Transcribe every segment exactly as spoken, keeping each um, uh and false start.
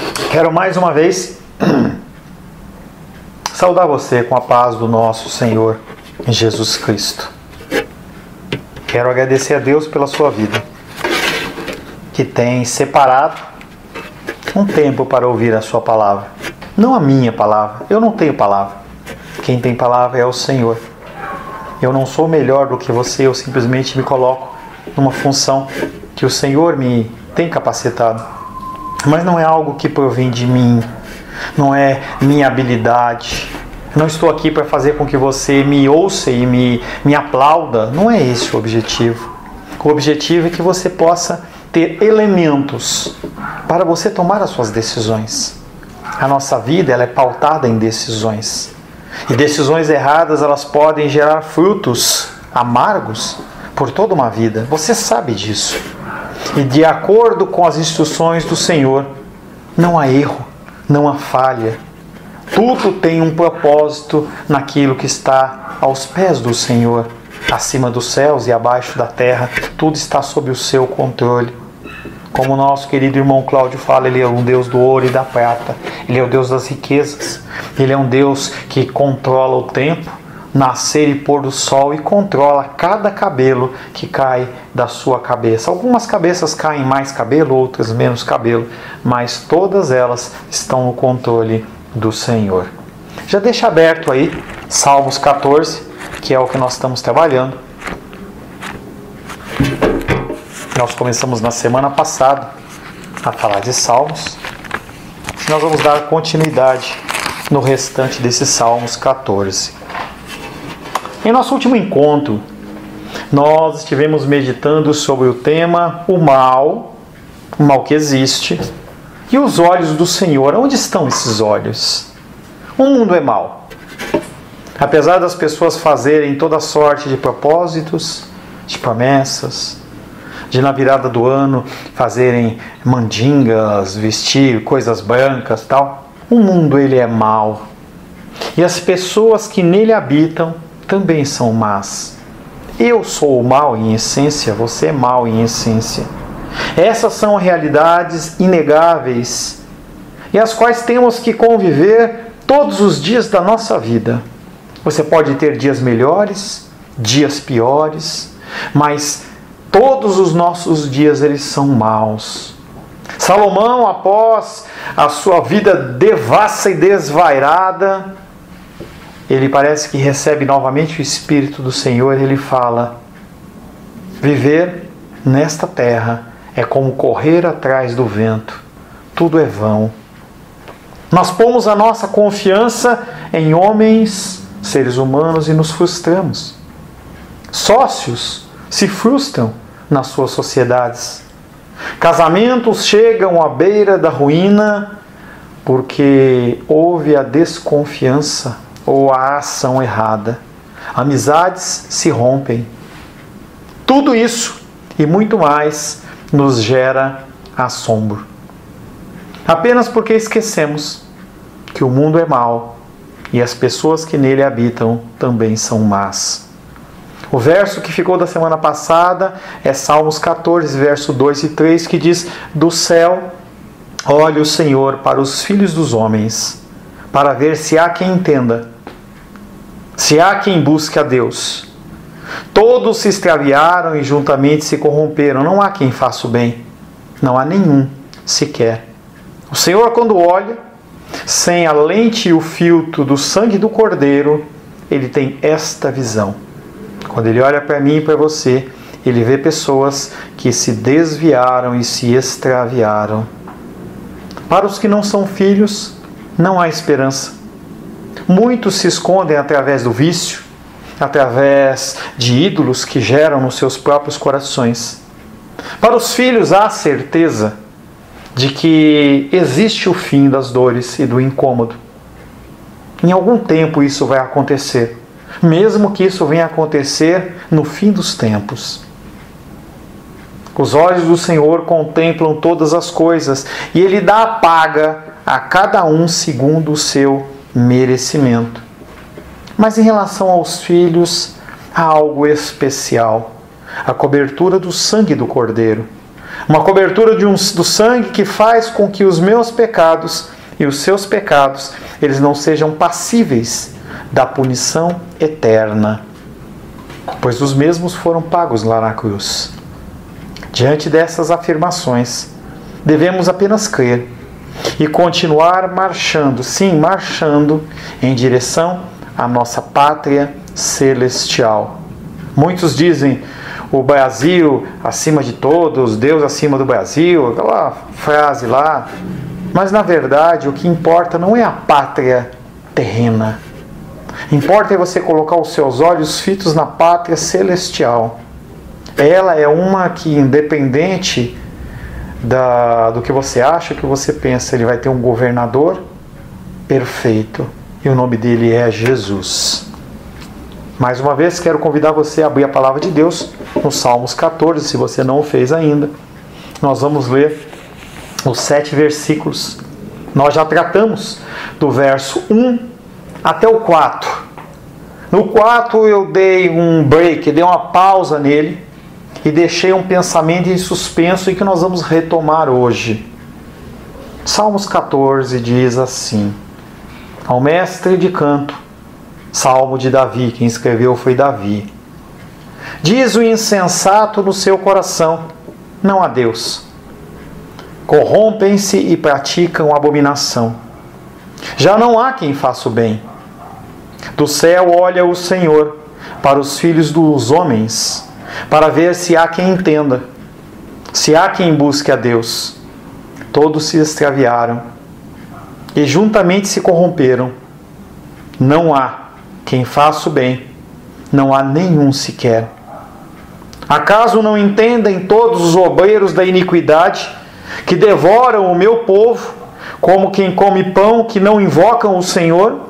Quero mais uma vez saudar você com a paz do nosso Senhor Jesus Cristo. Quero agradecer a Deus pela sua vida, que tem separado um tempo para ouvir a sua palavra. Não a minha palavra, eu não tenho palavra. Quem tem palavra é o Senhor. Eu não sou melhor do que você, eu simplesmente me coloco numa função que o Senhor me tem capacitado. Mas não é algo que provém de mim, não é minha habilidade. Eu não estou aqui para fazer com que você me ouça e me, me aplauda. Não é esse o objetivo. O objetivo é que você possa ter elementos para você tomar as suas decisões. A nossa vida ela é pautada em decisões. E decisões erradas elas podem gerar frutos amargos por toda uma vida. Você sabe disso. E de acordo com as instruções do Senhor, não há erro, não há falha. Tudo tem um propósito naquilo que está aos pés do Senhor. Acima dos céus e abaixo da terra, tudo está sob o seu controle. Como o nosso querido irmão Cláudio fala, Ele é um Deus do ouro e da prata. Ele é o Deus das riquezas. Ele é um Deus que controla o tempo, nascer e pôr do sol, e controla cada cabelo que cai da sua cabeça. Algumas cabeças caem mais cabelo, outras menos cabelo, mas todas elas estão no controle do Senhor. Já deixa aberto aí Salmos catorze, que é o que nós estamos trabalhando. Nós começamos na semana passada a falar de Salmos. Nós vamos dar continuidade no restante desses Salmos catorze. Em nosso último encontro, nós estivemos meditando sobre o tema o mal, o mal que existe, e os olhos do Senhor. Onde estão esses olhos? O mundo é mau. Apesar das pessoas fazerem toda sorte de propósitos, de promessas, de na virada do ano fazerem mandingas, vestir coisas brancas, tal, o mundo ele é mau. E as pessoas que nele habitam também são más. Eu sou o mal em essência, você é mal em essência. Essas são realidades inegáveis e as quais temos que conviver todos os dias da nossa vida. Você pode ter dias melhores, dias piores, mas todos os nossos dias eles são maus. Salomão, após a sua vida devassa e desvairada, ele parece que recebe novamente o Espírito do Senhor e ele fala: viver nesta terra é como correr atrás do vento, tudo é vão. Nós pomos a nossa confiança em homens, seres humanos, e nos frustramos. Sócios se frustram nas suas sociedades. Casamentos chegam à beira da ruína porque houve a desconfiança ou a ação errada. Amizades se rompem. Tudo isso e muito mais nos gera assombro. Apenas porque esquecemos que o mundo é mau e as pessoas que nele habitam também são más. O verso que ficou da semana passada é Salmos catorze, verso dois e três, que diz: do céu olha o Senhor para os filhos dos homens, para ver se há quem entenda, se há quem busque a Deus. Todos se extraviaram e juntamente se corromperam, não há quem faça o bem, não há nenhum sequer. O Senhor, quando olha, sem a lente e o filtro do sangue do Cordeiro, Ele tem esta visão. Quando Ele olha para mim e para você, Ele vê pessoas que se desviaram e se extraviaram. Para os que não são filhos, não há esperança. Muitos se escondem através do vício, através de ídolos que geram nos seus próprios corações. Para os filhos, há certeza de que existe o fim das dores e do incômodo. Em algum tempo isso vai acontecer, mesmo que isso venha acontecer no fim dos tempos. Os olhos do Senhor contemplam todas as coisas e Ele dá a paga a cada um segundo o seu merecimento. Mas em relação aos filhos, há algo especial: a cobertura do sangue do Cordeiro. Uma cobertura de um, do sangue que faz com que os meus pecados e os seus pecados, eles não sejam passíveis da punição eterna, pois os mesmos foram pagos lá na cruz. Diante dessas afirmações, devemos apenas crer e continuar marchando, sim, marchando em direção à nossa pátria celestial. Muitos dizem o Brasil acima de todos, Deus acima do Brasil, aquela frase lá. Mas na verdade o que importa não é a pátria terrena. Importa é você colocar os seus olhos fitos na pátria celestial. Ela é uma que, independente da, do que você acha, que você pensa, ele vai ter um governador perfeito. E o nome dele é Jesus. Mais uma vez, quero convidar você a abrir a palavra de Deus no Salmos catorze, se você não o fez ainda. Nós vamos ler os sete versículos. Nós já tratamos do verso um até o quatro. No quatro eu dei um break, dei uma pausa nele e deixei um pensamento em suspenso e que nós vamos retomar hoje. Salmos catorze diz assim: ao mestre de canto, salmo de Davi, quem escreveu foi Davi. Diz o insensato no seu coração: não há Deus. Corrompem-se e praticam abominação. Já não há quem faça o bem. Do céu olha o Senhor para os filhos dos homens, para ver se há quem entenda, se há quem busque a Deus. Todos se extraviaram e juntamente se corromperam. Não há quem faça o bem, não há nenhum sequer. Acaso não entendem todos os obreiros da iniquidade, que devoram o meu povo, como quem come pão, que não invocam o Senhor?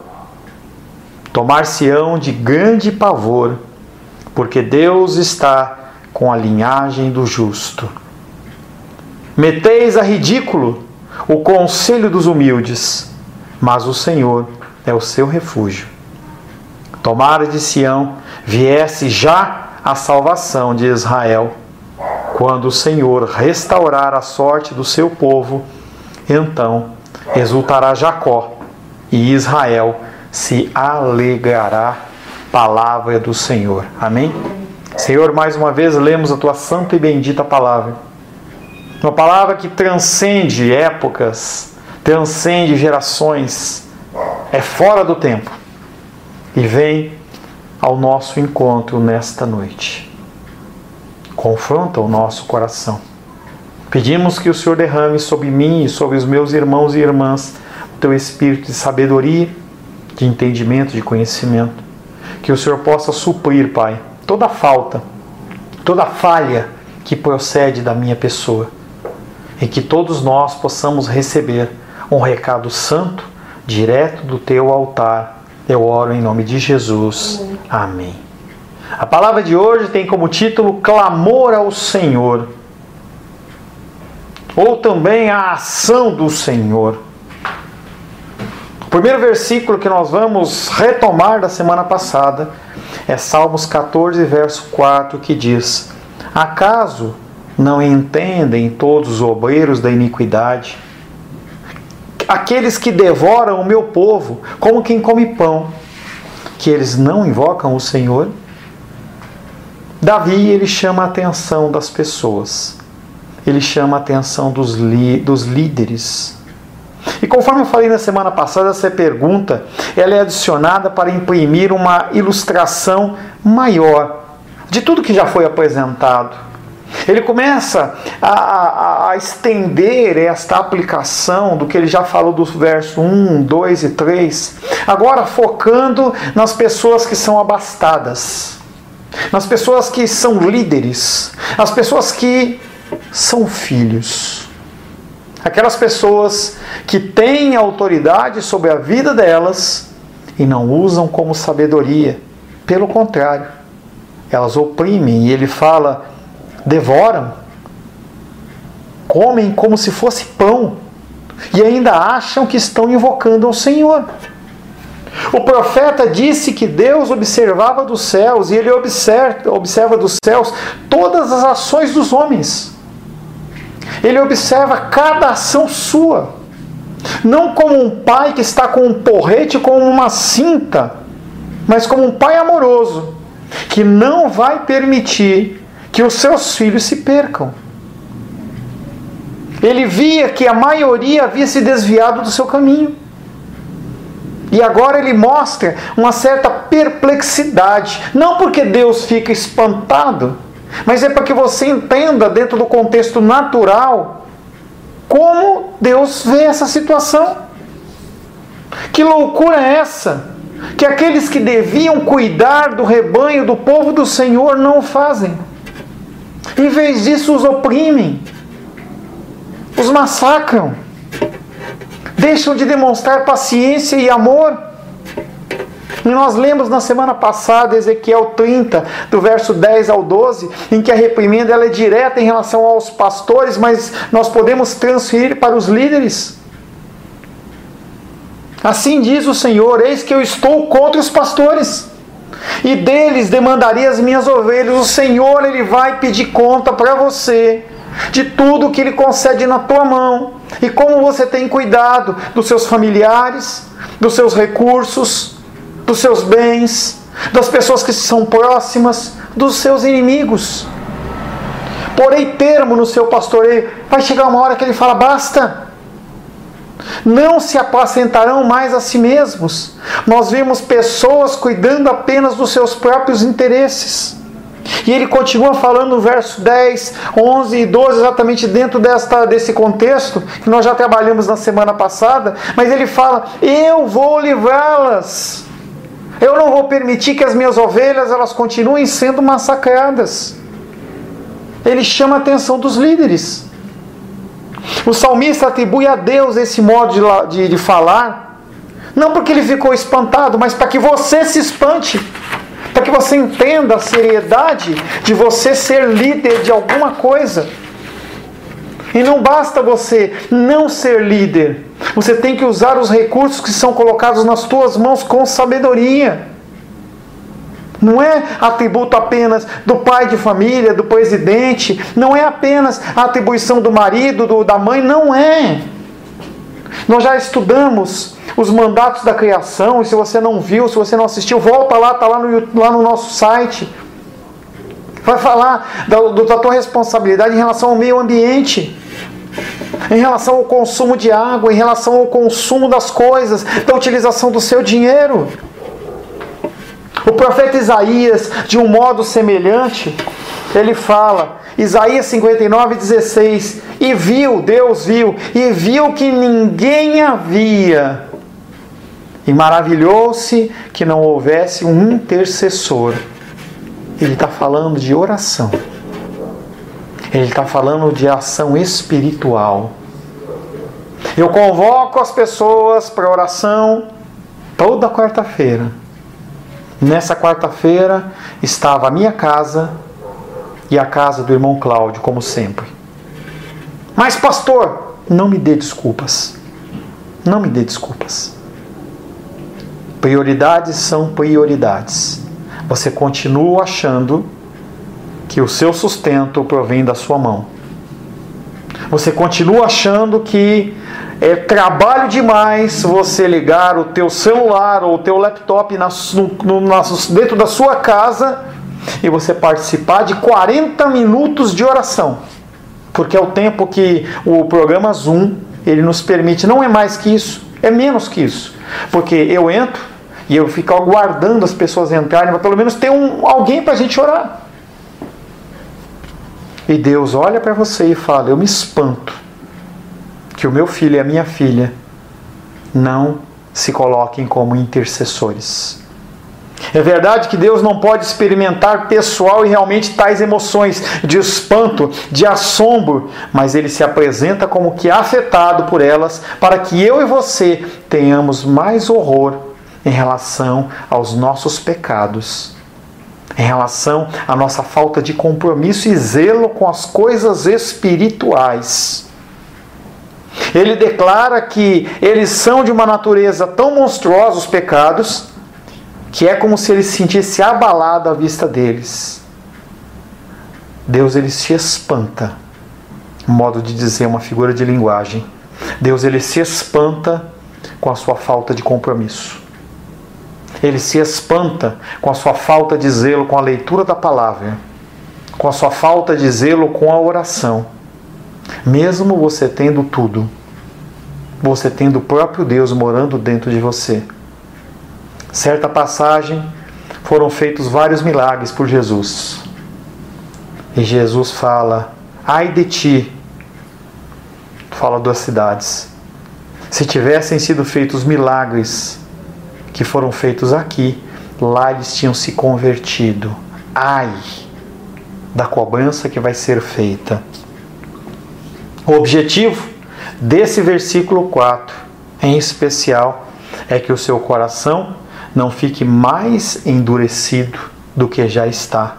Tomar-se-ão de grande pavor, porque Deus está com a linhagem do justo. Meteis a ridículo o conselho dos humildes, mas o Senhor é o seu refúgio. Tomara de Sião viesse já a salvação de Israel. Quando o Senhor restaurar a sorte do seu povo, então exultará Jacó e Israel se alegrará. Palavra do Senhor. Amém? Senhor, mais uma vez lemos a tua santa e bendita palavra. Uma palavra que transcende épocas, transcende gerações, é fora do tempo e vem ao nosso encontro nesta noite. Confronta o nosso coração. Pedimos que o Senhor derrame sobre mim e sobre os meus irmãos e irmãs o teu espírito de sabedoria, de entendimento, de conhecimento. Que o Senhor possa suprir, Pai, toda falta, toda falha que procede da minha pessoa. E que todos nós possamos receber um recado santo, direto do teu altar. Eu oro em nome de Jesus. Amém. A palavra de hoje tem como título Clamor ao Senhor, ou também a ação do Senhor. O primeiro versículo que nós vamos retomar da semana passada é Salmos catorze, verso quatro, que diz: acaso não entendem todos os obreiros da iniquidade, aqueles que devoram o meu povo como quem come pão, que eles não invocam o Senhor? Davi, ele chama a atenção das pessoas, ele chama a atenção dos, li, dos líderes. E conforme eu falei na semana passada, essa pergunta ela é adicionada para imprimir uma ilustração maior de tudo que já foi apresentado. Ele começa a, a, a estender esta aplicação do que ele já falou dos versos um, dois e três, agora focando nas pessoas que são abastadas, nas pessoas que são líderes, as pessoas que são filhos. Aquelas pessoas que têm autoridade sobre a vida delas e não usam como sabedoria. Pelo contrário, elas oprimem. E ele fala, devoram, comem como se fosse pão e ainda acham que estão invocando ao Senhor. O profeta disse que Deus observava dos céus e ele observa, observa dos céus todas as ações dos homens. Ele observa cada ação sua. Não como um pai que está com um porrete, como uma cinta, mas como um pai amoroso, que não vai permitir que os seus filhos se percam. Ele via que a maioria havia se desviado do seu caminho. E agora ele mostra uma certa perplexidade. Não porque Deus fica espantado, mas é para que você entenda, dentro do contexto natural, como Deus vê essa situação. Que loucura é essa? Que aqueles que deviam cuidar do rebanho, do povo do Senhor, não o fazem. Em vez disso, os oprimem, os massacram, deixam de demonstrar paciência e amor. E nós lemos na semana passada, Ezequiel trinta, do verso dez ao doze, em que a reprimenda ela é direta em relação aos pastores, mas nós podemos transferir para os líderes. Assim diz o Senhor: eis que eu estou contra os pastores, e deles demandarei as minhas ovelhas. O Senhor, Ele vai pedir conta para você de tudo que Ele concede na tua mão, e como você tem cuidado dos seus familiares, dos seus recursos, dos seus bens, das pessoas que são próximas, dos seus inimigos. Porém termo no seu pastoreio. Vai chegar uma hora que Ele fala: basta. Não se apacentarão mais a si mesmos. Nós vemos pessoas cuidando apenas dos seus próprios interesses. E ele continua falando no verso dez, onze e doze, exatamente dentro desta, desse contexto, que nós já trabalhamos na semana passada, mas ele fala: eu vou livrá-las. Eu não vou permitir que as minhas ovelhas elas continuem sendo massacradas. Ele chama a atenção dos líderes. O salmista atribui a Deus esse modo de, de, de falar, não porque ele ficou espantado, mas para que você se espante, para que você entenda a seriedade de você ser líder de alguma coisa. E não basta você não ser líder, você tem que usar os recursos que são colocados nas tuas mãos com sabedoria. Não é atributo apenas do pai de família, do presidente, não é apenas a atribuição do marido, do, da mãe, não é. Nós já estudamos os mandatos da criação, e se você não viu, se você não assistiu, volta lá, está lá no, lá no nosso site. Vai falar da, da tua responsabilidade em relação ao meio ambiente, em relação ao consumo de água, em relação ao consumo das coisas, da utilização do seu dinheiro. O profeta Isaías, de um modo semelhante, ele fala, Isaías cinquenta e nove, dezesseis, e viu, Deus viu, e viu que ninguém havia, e maravilhou-se que não houvesse um intercessor. Ele está falando de oração, ele está falando de ação espiritual. Eu convoco as pessoas para oração toda quarta-feira. Nessa quarta-feira estava a minha casa e a casa do irmão Cláudio, como sempre. Mas pastor, não me dê desculpas. Não me dê desculpas. Prioridades são prioridades. Você continua achando que o seu sustento provém da sua mão. Você continua achando que é trabalho demais você ligar o teu celular ou o teu laptop na, no, na, dentro da sua casa e você participar de quarenta minutos de oração. Porque é o tempo que o programa Zoom ele nos permite. Não é mais que isso, é menos que isso. Porque eu entro e eu fico aguardando as pessoas entrarem, mas pelo menos tem um, alguém para a gente orar. E Deus olha para você e fala: eu me espanto que o meu filho e a minha filha não se coloquem como intercessores. É verdade que Deus não pode experimentar pessoal e realmente tais emoções de espanto, de assombro, mas Ele se apresenta como que afetado por elas, para que eu e você tenhamos mais horror em relação aos nossos pecados, em relação à nossa falta de compromisso e zelo com as coisas espirituais. Ele declara que eles são de uma natureza tão monstruosa, os pecados, que é como se ele se sentisse abalado à vista deles. Deus ele se espanta, um modo de dizer, uma figura de linguagem. Deus, ele se espanta com a sua falta de compromisso. Ele se espanta com a sua falta de zelo com a leitura da palavra, com a sua falta de zelo com a oração. Mesmo você tendo tudo, você tendo o próprio Deus morando dentro de você. Certa passagem, foram feitos vários milagres por Jesus. E Jesus fala: ai de ti, fala das cidades, se tivessem sido feitos milagres que foram feitos aqui, lá eles tinham se convertido. Ai da cobrança que vai ser feita. O objetivo desse versículo quatro, em especial, é que o seu coração não fique mais endurecido do que já está.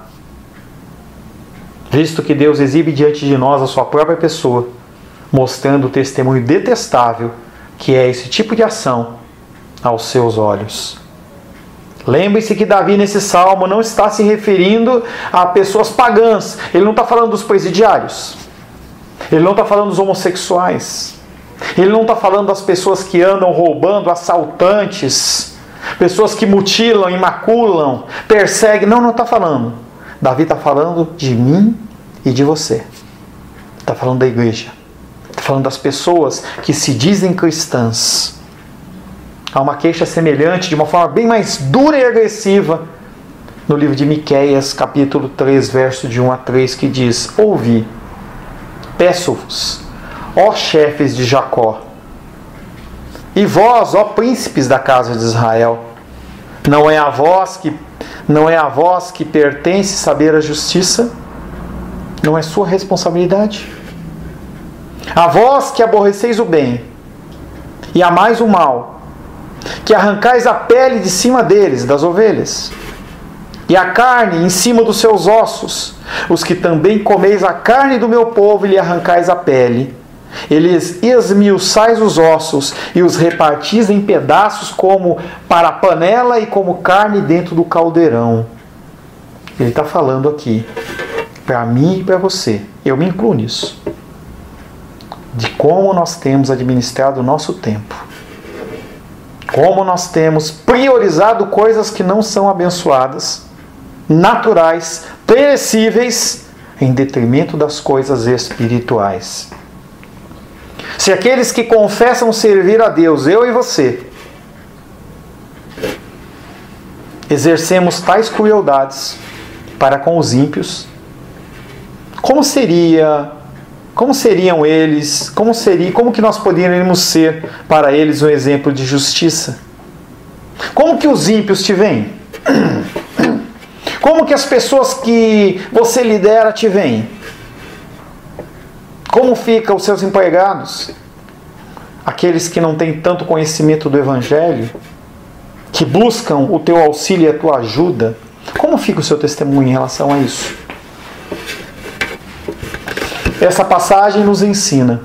Visto que Deus exibe diante de nós a sua própria pessoa, mostrando o testemunho detestável que é esse tipo de ação aos seus olhos. Lembre-se que Davi, nesse salmo, não está se referindo a pessoas pagãs. Ele não está falando dos presidiários. Ele não está falando dos homossexuais. Ele não está falando das pessoas que andam roubando, assaltantes, pessoas que mutilam, imaculam, perseguem. Não, não está falando. Davi está falando de mim e de você. Está falando da igreja. Está falando das pessoas que se dizem cristãs. Há uma queixa semelhante, de uma forma bem mais dura e agressiva, no livro de Miqueias, capítulo três, verso de um a três, que diz: ouvi, peço-vos, ó chefes de Jacó, e vós, ó príncipes da casa de Israel, não é a vós que, não é a vós que pertence saber a justiça? Não é sua responsabilidade? A vós que aborreceis o bem e amais o mal, que arrancais a pele de cima deles, das ovelhas, e a carne em cima dos seus ossos, os que também comeis a carne do meu povo e lhe arrancais a pele, eles esmiuçais os ossos e os repartis em pedaços como para a panela e como carne dentro do caldeirão. Ele está falando aqui, para mim e para você, eu me incluo nisso, de como nós temos administrado o nosso tempo. Como nós temos priorizado coisas que não são abençoadas, naturais, perecíveis, em detrimento das coisas espirituais. Se aqueles que confessam servir a Deus, eu e você, exercemos tais crueldades para com os ímpios, como seria... Como seriam eles, como seria, como que nós poderíamos ser para eles um exemplo de justiça? Como que os ímpios te veem? Como que as pessoas que você lidera te veem? Como ficam os seus empregados? Aqueles que não têm tanto conhecimento do Evangelho, que buscam o teu auxílio e a tua ajuda, como fica o seu testemunho em relação a isso? Essa passagem nos ensina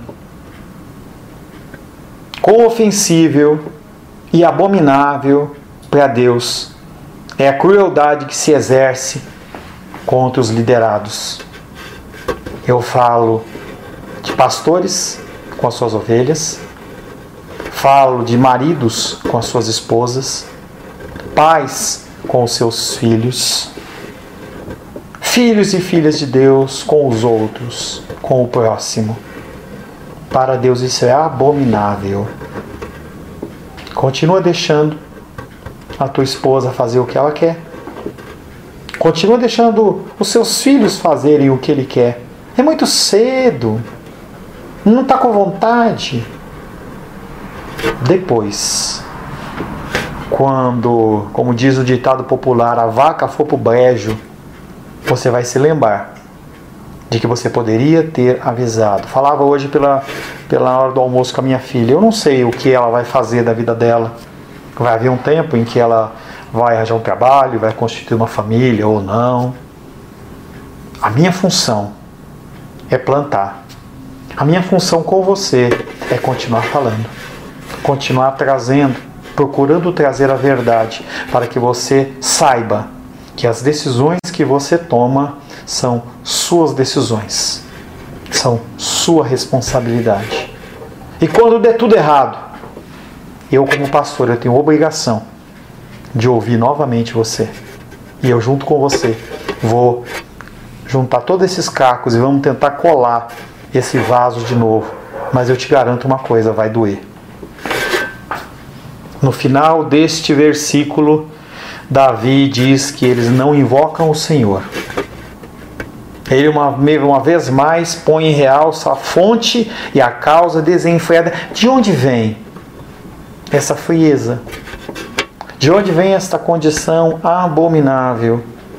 quão ofensível e abominável para Deus é a crueldade que se exerce contra os liderados. Eu falo de pastores com as suas ovelhas, falo de maridos com as suas esposas, pais com os seus filhos, filhos e filhas de Deus com os outros, com o próximo. Para Deus isso é abominável. Continua deixando a tua esposa fazer o que ela quer. Continua deixando os seus filhos fazerem o que ele quer. É muito cedo. Não está com vontade. Depois, quando, como diz o ditado popular, a vaca for pro brejo, você vai se lembrar de que você poderia ter avisado. Falava hoje pela, pela hora do almoço com a minha filha. Eu não sei o que ela vai fazer da vida dela. Vai haver um tempo em que ela vai arranjar um trabalho, vai constituir uma família ou não. A minha função é plantar. A minha função com você é continuar falando. Continuar trazendo, procurando trazer a verdade, para que você saiba que as decisões que você toma são suas decisões, são sua responsabilidade. E quando der tudo errado, eu como pastor, eu tenho obrigação de ouvir novamente você. E eu junto com você vou juntar todos esses cacos e vamos tentar colar esse vaso de novo. Mas eu te garanto uma coisa, vai doer. No final deste versículo, Davi diz que eles não invocam o Senhor. Ele uma, uma vez mais põe em realce a fonte e a causa desenfreada. De onde vem essa frieza? De onde vem esta condição abominável?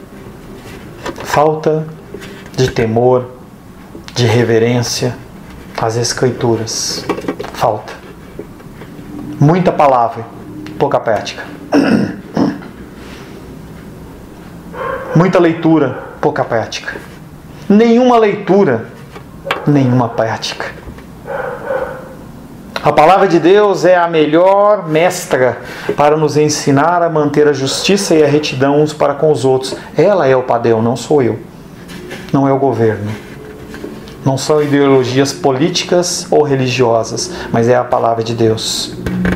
Falta de temor, de reverência às Escrituras. Falta. Muita palavra, pouca prática. Muita leitura, pouca prática. Nenhuma leitura, nenhuma prática. A palavra de Deus é a melhor mestra para nos ensinar a manter a justiça e a retidão uns para com os outros. Ela é o padrão, não sou eu. Não é o governo. Não são ideologias políticas ou religiosas, mas é a palavra de Deus.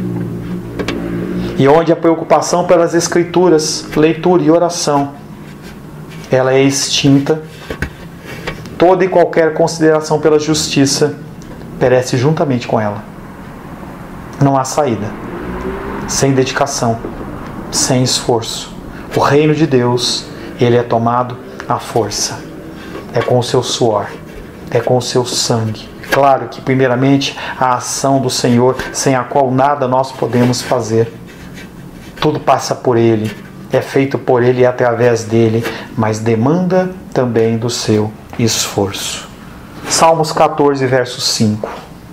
E onde a preocupação pelas Escrituras, leitura e oração, ela é extinta, toda e qualquer consideração pela justiça perece juntamente com ela. Não há saída. Sem dedicação, sem esforço. O reino de Deus, ele é tomado à força. É com o seu suor, é com o seu sangue. Claro que, primeiramente, a ação do Senhor, sem a qual nada nós podemos fazer. Tudo passa por Ele, é feito por Ele e através dEle, mas demanda também do seu esforço. Salmos catorze, verso cinco.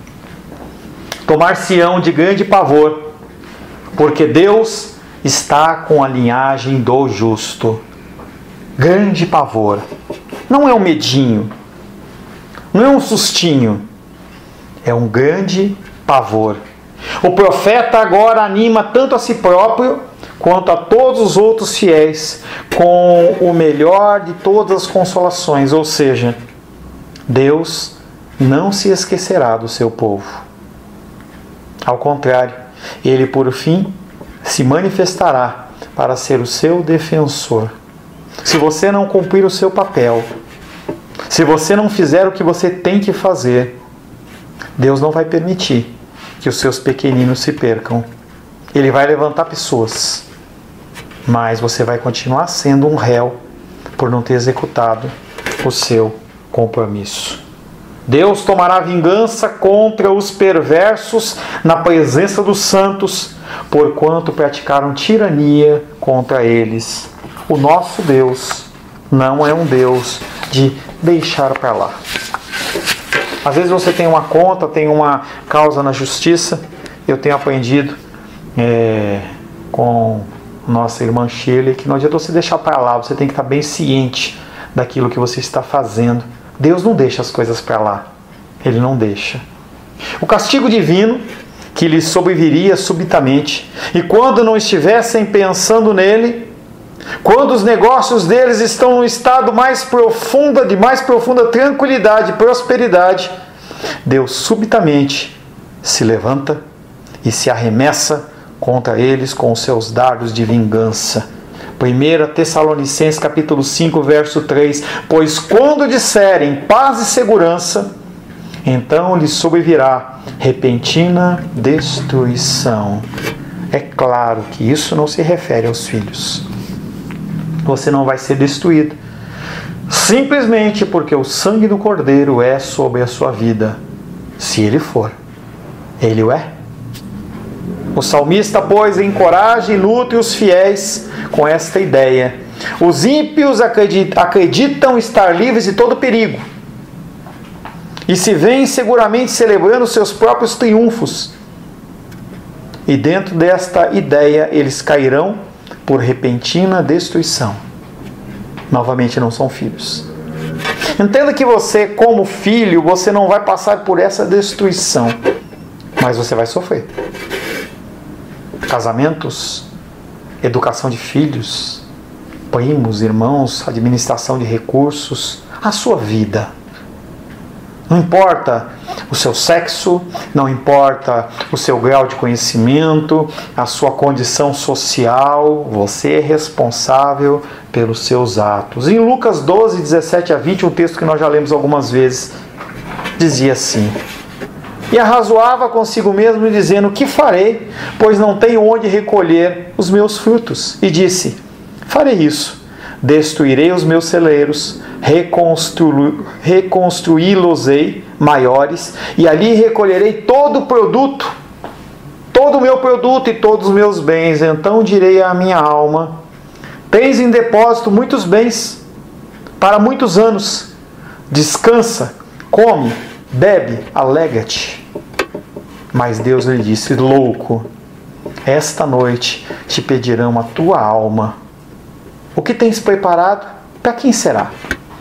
Tomar-se-ão de grande pavor, porque Deus está com a linhagem do justo. Grande pavor. Não é um medinho, não é um sustinho, é um grande pavor. O profeta agora anima tanto a si próprio quanto a todos os outros fiéis com o melhor de todas as consolações, ou seja, Deus não se esquecerá do seu povo. Ao contrário, Ele por fim se manifestará para ser o seu defensor. Se você não cumprir o seu papel, se você não fizer o que você tem que fazer, Deus não vai permitir que os seus pequeninos se percam. Ele vai levantar pessoas, mas você vai continuar sendo um réu por não ter executado o seu compromisso. Deus tomará vingança contra os perversos na presença dos santos, porquanto praticaram tirania contra eles. O nosso Deus não é um Deus de deixar para lá. Às vezes você tem uma conta, tem uma causa na justiça. Eu tenho aprendido é, com nossa irmã Shirley que não adianta você deixar para lá, você tem que estar bem ciente daquilo que você está fazendo. Deus não deixa as coisas para lá. Ele não deixa. O castigo divino que lhes sobreviria subitamente, e quando não estivessem pensando nele, quando os negócios deles estão num estado mais profundo, de mais profunda tranquilidade e prosperidade, Deus subitamente se levanta e se arremessa contra eles com os seus dardos de vingança. primeira Tessalonicenses capítulo cinco, verso três. Pois quando disserem paz e segurança, então lhes sobrevirá repentina destruição. É claro que isso não se refere aos filhos. Você não vai ser destruído simplesmente porque o sangue do Cordeiro é sobre a sua vida. Se ele for, ele o é. O salmista, pois, encoraja e nutre os fiéis com esta ideia. Os ímpios acreditam estar livres de todo perigo e se veem seguramente celebrando seus próprios triunfos. E dentro desta ideia eles cairão por repentina destruição. Novamente, não são filhos. Entenda que você, como filho, você não vai passar por essa destruição, mas você vai sofrer. Casamentos, educação de filhos, primos, irmãos, administração de recursos, a sua vida. Não importa o seu sexo, não importa o seu grau de conhecimento, a sua condição social, você é responsável pelos seus atos. Em Lucas doze, dezessete a vinte, um texto que nós já lemos algumas vezes, dizia assim: e arrazoava consigo mesmo, dizendo: que farei, pois não tenho onde recolher os meus frutos? E disse: farei isso, destruirei os meus celeiros, reconstru... reconstruí-los-ei maiores, e ali recolherei todo o produto, todo o meu produto e todos os meus bens. Então direi à minha alma: tens em depósito muitos bens para muitos anos, descansa, come, bebe, alegra-te. Mas Deus lhe disse: louco, esta noite te pedirão a tua alma. O que tens preparado, para quem será?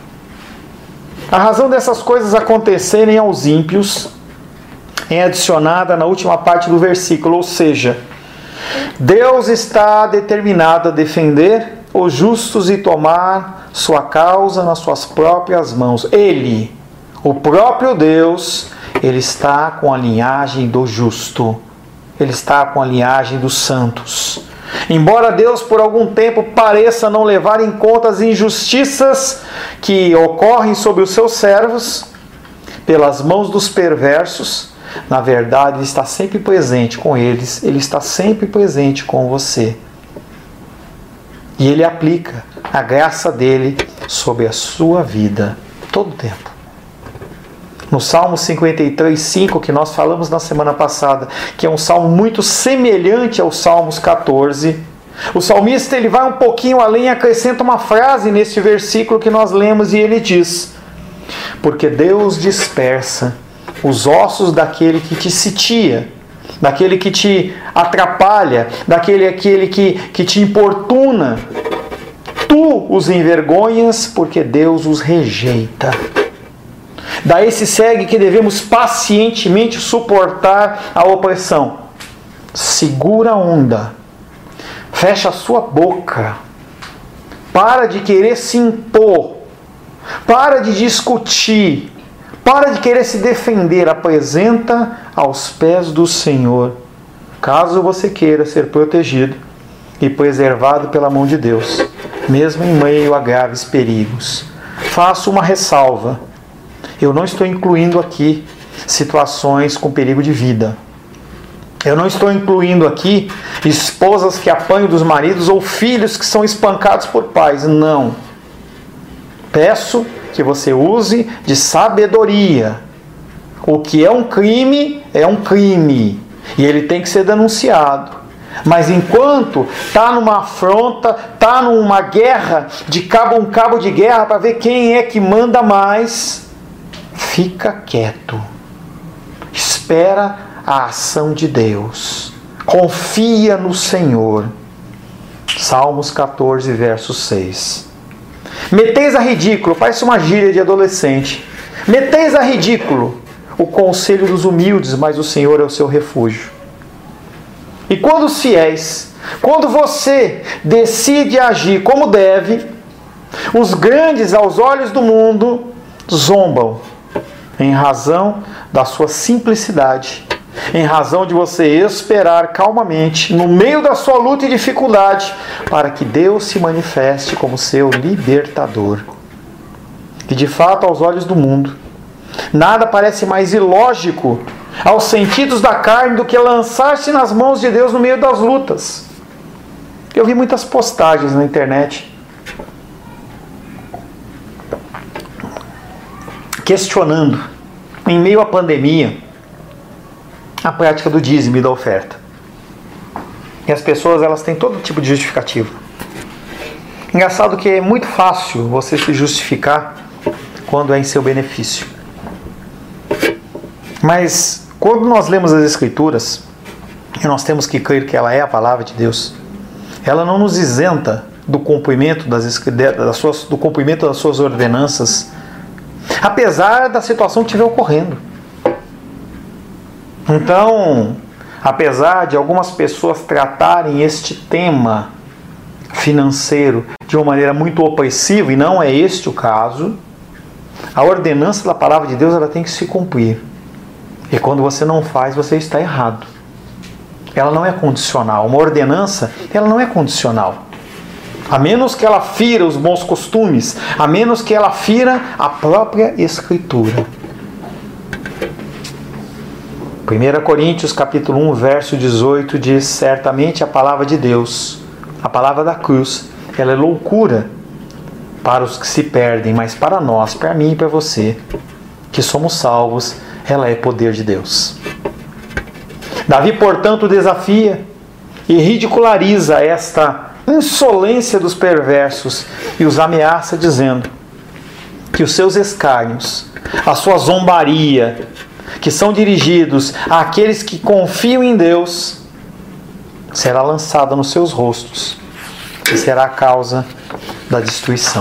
A razão dessas coisas acontecerem aos ímpios é adicionada na última parte do versículo, ou seja, Deus está determinado a defender os justos e tomar sua causa nas suas próprias mãos. Ele, o próprio Deus, ele está com a linhagem do justo, ele está com a linhagem dos santos. Embora Deus por algum tempo pareça não levar em conta as injustiças que ocorrem sobre os seus servos, pelas mãos dos perversos, na verdade Ele está sempre presente com eles, Ele está sempre presente com você. E Ele aplica a graça dele sobre a sua vida, todo o tempo. No Salmo cinquenta e três, cinco, que nós falamos na semana passada, que é um salmo muito semelhante aos Salmos catorze, o salmista ele vai um pouquinho além e acrescenta uma frase neste versículo que nós lemos, e ele diz: porque Deus dispersa os ossos daquele que te sitia, daquele que te atrapalha, daquele aquele que, que te importuna. Tu os envergonhas, porque Deus os rejeita. Daí se segue que devemos pacientemente suportar a opressão. Segura a onda. Fecha a sua boca. Para de querer se impor. Para de discutir. Para de querer se defender. Apresenta aos pés do Senhor. Caso você queira ser protegido e preservado pela mão de Deus, mesmo em meio a graves perigos. Faço uma ressalva. Eu não estou incluindo aqui situações com perigo de vida. Eu não estou incluindo aqui esposas que apanham dos maridos ou filhos que são espancados por pais. Não. Peço que você use de sabedoria. O que é um crime, é um crime. E ele tem que ser denunciado. Mas enquanto está numa afronta, está numa guerra, de cabo um cabo de guerra, para ver quem é que manda mais, fica quieto. Espera a ação de Deus. Confia no Senhor. Salmos catorze, verso seis. Meteis a ridículo, parece uma gíria de adolescente. Meteis a ridículo o conselho dos humildes, mas o Senhor é o seu refúgio. E quando os fiéis, quando você decide agir como deve, os grandes aos olhos do mundo zombam, em razão da sua simplicidade, em razão de você esperar calmamente, no meio da sua luta e dificuldade, para que Deus se manifeste como seu libertador. E de fato, aos olhos do mundo, nada parece mais ilógico aos sentidos da carne do que lançar-se nas mãos de Deus no meio das lutas. Eu vi muitas postagens na internet questionando, em meio à pandemia, a prática do dízimo e da oferta. E as pessoas, elas têm todo tipo de justificativa. Engraçado que é muito fácil você se justificar quando é em seu benefício. Mas quando nós lemos as Escrituras, e nós temos que crer que ela é a palavra de Deus, ela não nos isenta do cumprimento das, das suas, do cumprimento das suas ordenanças, apesar da situação que estiver ocorrendo. Então, apesar de algumas pessoas tratarem este tema financeiro de uma maneira muito opressiva, e não é este o caso, A ordenança da palavra de Deus, ela tem que se cumprir. E quando você não faz, você está errado. Ela não é condicional. Uma ordenança, ela não é condicional. A menos que ela fira os bons costumes, a menos que ela fira a própria Escritura. primeira Coríntios capítulo um, verso dezoito diz: certamente a palavra de Deus, a palavra da cruz, ela é loucura para os que se perdem, mas para nós, para mim e para você, que somos salvos, ela é poder de Deus. Davi, portanto, desafia e ridiculariza esta insolência dos perversos e os ameaça dizendo que os seus escárnios, a sua zombaria, que são dirigidos àqueles que confiam em Deus, será lançada nos seus rostos e será a causa da destruição.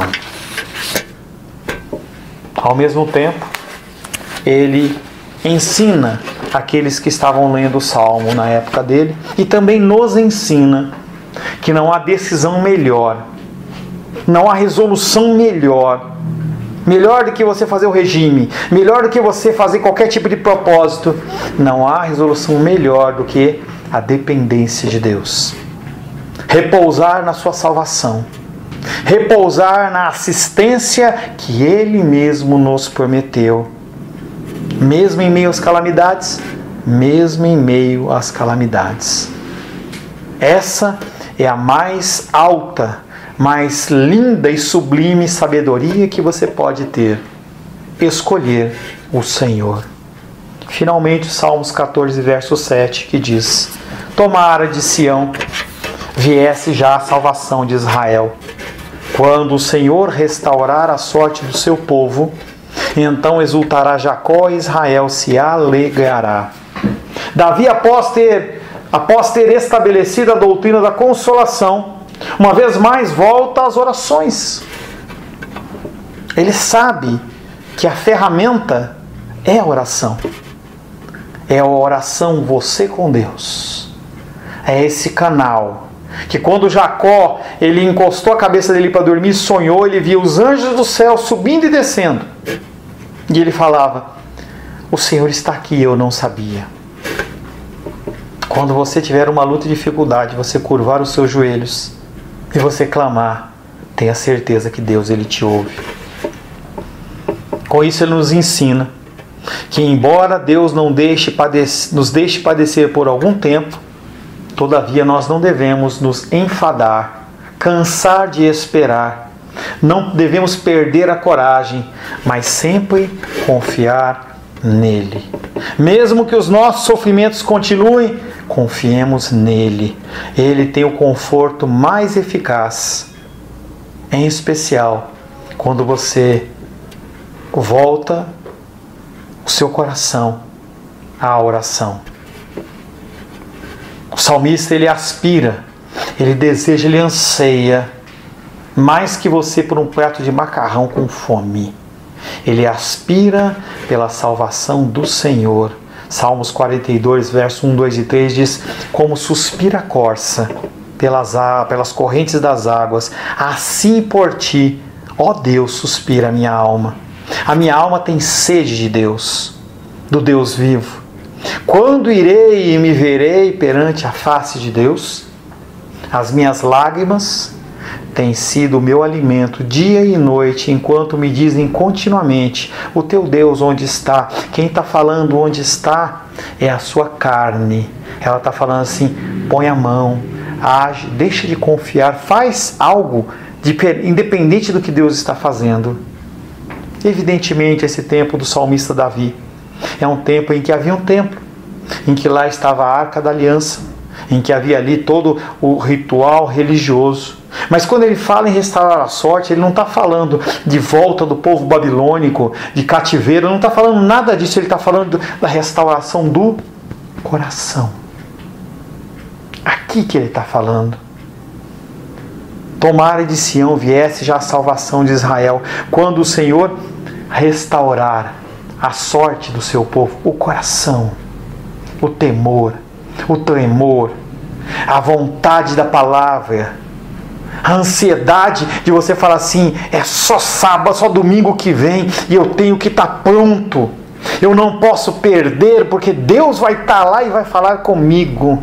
Ao mesmo tempo, ele ensina aqueles que estavam lendo o Salmo na época dele e também nos ensina que não há decisão melhor, não há resolução melhor, melhor do que você fazer o regime, melhor do que você fazer qualquer tipo de propósito, não há resolução melhor do que a dependência de Deus. Repousar na sua salvação, repousar na assistência que Ele mesmo nos prometeu, mesmo em meio às calamidades, mesmo em meio às calamidades. Essa é a mais alta, mais linda e sublime sabedoria que você pode ter: escolher o Senhor. Finalmente, Salmos catorze, verso sete, que diz: tomara de Sião viesse já a salvação de Israel. Quando o Senhor restaurar a sorte do seu povo, então exultará Jacó e Israel se alegrará. Davi, após ter, após ter estabelecido a doutrina da consolação, uma vez mais volta às orações. Ele sabe que a ferramenta é a oração. É a oração você com Deus. É esse canal que quando Jacó ele encostou a cabeça dele para dormir, sonhou, ele via os anjos do céu subindo e descendo. E ele falava: o Senhor está aqui, eu não sabia. Quando você tiver uma luta e dificuldade, você curvar os seus joelhos e você clamar, tenha certeza que Deus ele te ouve. Com isso ele nos ensina que embora Deus não deixe padecer, nos deixe padecer por algum tempo, todavia nós não devemos nos enfadar, cansar de esperar, não devemos perder a coragem, mas sempre confiar nele. Mesmo que os nossos sofrimentos continuem, confiemos nele. Ele tem o conforto mais eficaz, em especial quando você volta o seu coração à oração. O salmista ele aspira, ele deseja, ele anseia mais que você por um prato de macarrão com fome. Ele aspira pela salvação do Senhor. Salmos quarenta e dois, verso um, dois e três diz: como suspira a corça pelas, pelas correntes das águas, assim por ti, ó Deus, suspira a minha alma. A minha alma tem sede de Deus, do Deus vivo. Quando irei e me verei perante a face de Deus? As minhas lágrimas têm sido o meu alimento dia e noite, enquanto me dizem continuamente: o teu Deus onde está? Quem está falando onde está é a sua carne. Ela está falando assim: põe a mão, age, deixa de confiar, faz algo de, independente do que Deus está fazendo. Evidentemente, esse tempo do salmista Davi é um tempo em que havia um templo, em que lá estava a Arca da Aliança, em que havia ali todo o ritual religioso. Mas quando ele fala em restaurar a sorte, ele não está falando de volta do povo babilônico, de cativeiro, não está falando nada disso, ele está falando da restauração do coração. Aqui que ele está falando. Tomara de Sião viesse já a salvação de Israel, quando o Senhor restaurar a sorte do seu povo, o coração, o temor, o tremor, a vontade da palavra, A ansiedade de você falar assim, é só sábado, só domingo que vem e eu tenho que estar pronto. Eu não posso perder porque Deus vai estar lá e vai falar comigo.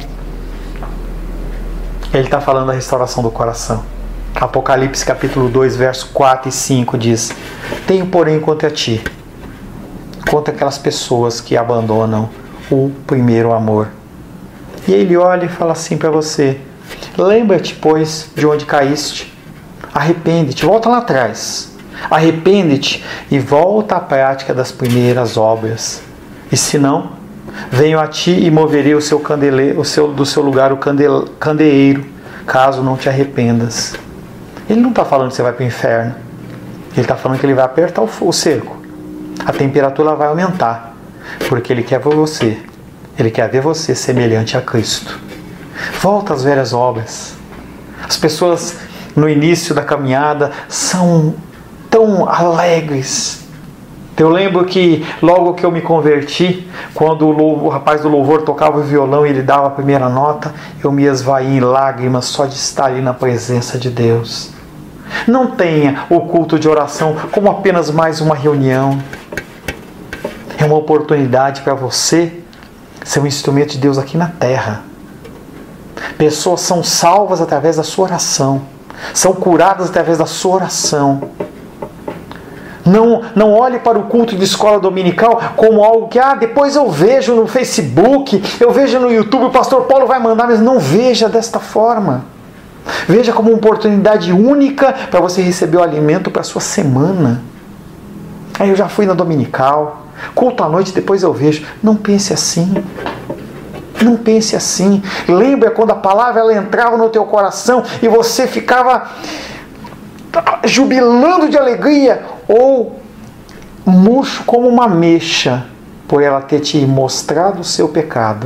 Ele está falando da restauração do coração. Apocalipse capítulo dois, verso quatro e cinco diz: tenho porém contra ti, contra aquelas pessoas que abandonam o primeiro amor. E ele olha e fala assim para você: lembra-te, pois, de onde caíste, arrepende-te, volta lá atrás, arrepende-te e volta à prática das primeiras obras. E se não, venho a ti e moverei o seu candeleiro, o seu, do seu lugar o candele, candeeiro, caso não te arrependas. Ele não está falando que você vai para o inferno. Ele está falando que ele vai apertar o, o cerco. A temperatura vai aumentar, porque ele quer ver você. Ele quer ver você semelhante a Cristo. Volta às velhas obras. As pessoas no início da caminhada são tão alegres. Eu lembro que logo que eu me converti, quando o, o rapaz do louvor tocava o violão e ele dava a primeira nota, eu me esvaí em lágrimas só de estar ali na presença de Deus. Não tenha o culto de oração como apenas mais uma reunião. É uma oportunidade para você ser um instrumento de Deus aqui na terra. Pessoas são salvas através da sua oração. São curadas através da sua oração. Não, não olhe para o culto de escola dominical como algo que, ah, depois eu vejo no Facebook, eu vejo no YouTube, o pastor Paulo vai mandar, mas não veja desta forma. Veja como uma oportunidade única para você receber o alimento para a sua semana. Aí eu já fui na dominical, culto à noite, depois eu vejo. Não pense assim. Não pense assim. Lembra quando a palavra ela entrava no teu coração e você ficava jubilando de alegria, ou murcho como uma mexa, por ela ter te mostrado o seu pecado.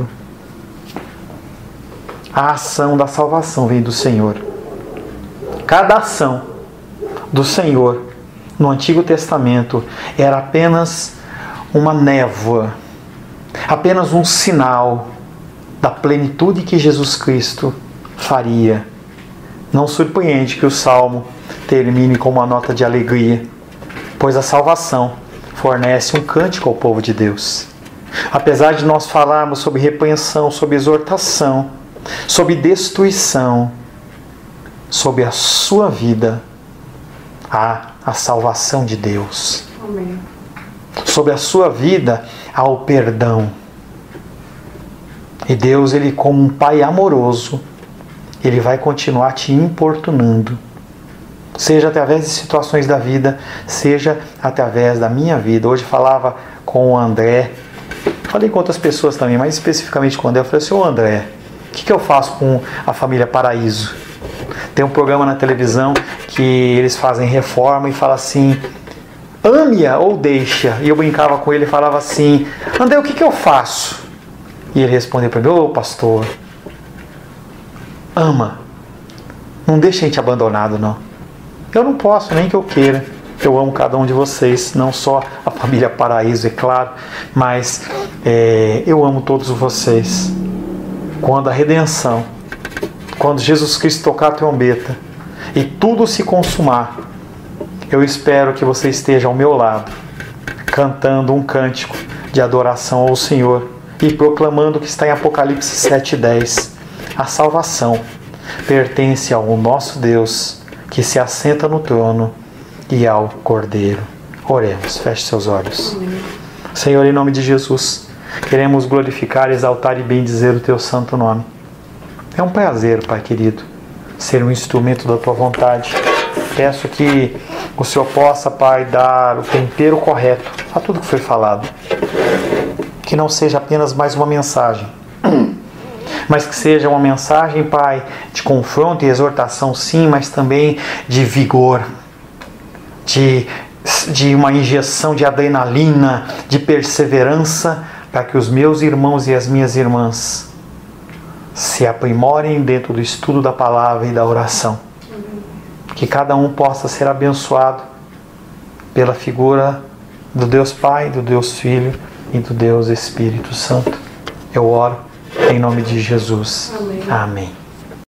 A ação da salvação vem do Senhor. Cada ação do Senhor no Antigo Testamento era apenas uma névoa, apenas um sinal da plenitude que Jesus Cristo faria. Não surpreende que o Salmo termine com uma nota de alegria, pois a salvação fornece um cântico ao povo de Deus. Apesar de nós falarmos sobre repreensão, sobre exortação, sobre destruição, sobre a sua vida, há a salvação de Deus. Amém. Sobre a sua vida há o perdão. E Deus, ele como um Pai amoroso, ele vai continuar te importunando. Seja através de situações da vida, seja através da minha vida. Hoje falava com o André, falei com outras pessoas também, mas especificamente com o André. Eu falei assim: ô André, o que, que eu faço com a família Paraíso? Tem um programa na televisão que eles fazem reforma e fala assim: ame-a ou deixa. E eu brincava com ele e falava assim: André, o que, que eu faço? E ele respondeu para mim: ô pastor, ama. Não deixa a gente abandonado, não. Eu não posso, nem que eu queira. Eu amo cada um de vocês, não só a família Paraíso, é claro, mas é, eu amo todos vocês. Quando a redenção, quando Jesus Cristo tocar a trombeta e tudo se consumar, eu espero que você esteja ao meu lado, cantando um cântico de adoração ao Senhor e proclamando o que está em Apocalipse sete, dez. A salvação pertence ao nosso Deus, que se assenta no trono, e ao Cordeiro. Oremos, feche seus olhos. Amém. Senhor, em nome de Jesus, queremos glorificar, exaltar e bendizer o Teu santo nome. É um prazer, Pai querido, ser um instrumento da Tua vontade. Peço que o Senhor possa, Pai, dar o tempero correto a tudo que foi falado. Que não seja apenas mais uma mensagem, mas que seja uma mensagem, Pai, de confronto e exortação, sim, mas também de vigor, de, de uma injeção de adrenalina, de perseverança, para que os meus irmãos e as minhas irmãs se aprimorem dentro do estudo da palavra e da oração. Que cada um possa ser abençoado pela figura do Deus Pai, do Deus Filho e do Deus Espírito Santo. Eu oro em nome de Jesus. Amém. Amém.